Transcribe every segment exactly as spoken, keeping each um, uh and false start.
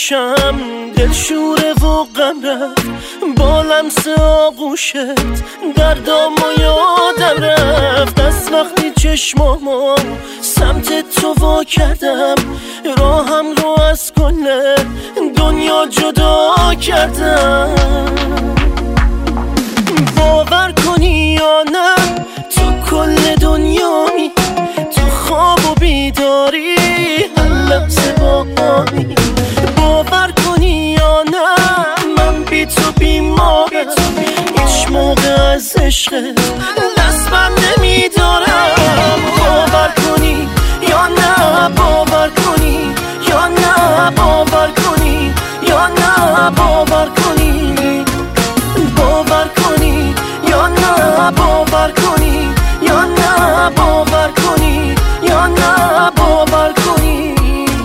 میشم، دلشوره و غم رفت با لمس آغوشت، دردام و یادم رفت از وقتی چشمامو سمت تو وا کردم، راهم رو از کل دنیا جدا کردم. باور کنی یا نه تو کل دنیایی، تو خواب و بیداری هر لحظه با همی. باور کنی یا نه من بی تو بیمارم، هیچ موقع از عشقت دست بر نمیدارم. باور کنی یا نه باور کنی یا نه باور کنی یا نه باور کنی باور کنی یا نه باور کنی یا نه باور کنی یا نه باور کنی.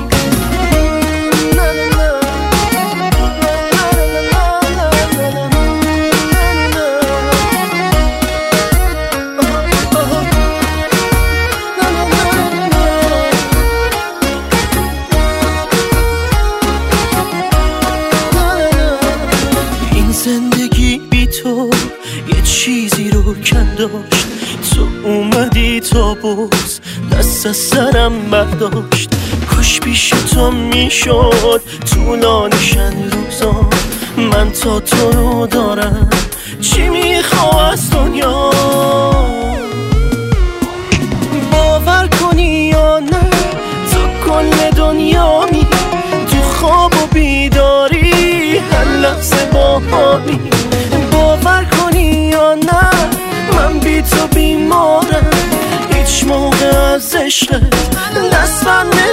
این زندگی بی تو یه چیزی رو کم داشت، تو اومدی تا باز دست از سرم برداشت. کاش پیش تو میشد طولانیشن روزا، من تا تو رو دارم چی میخواه از دنیا. باور کنی یا نه تو کل دنیا می، تو خواب و بیداری هر لحظه با همی. باور کنی یا نه من بی تو بیمارم، هیچ موقع از عشقت دست بر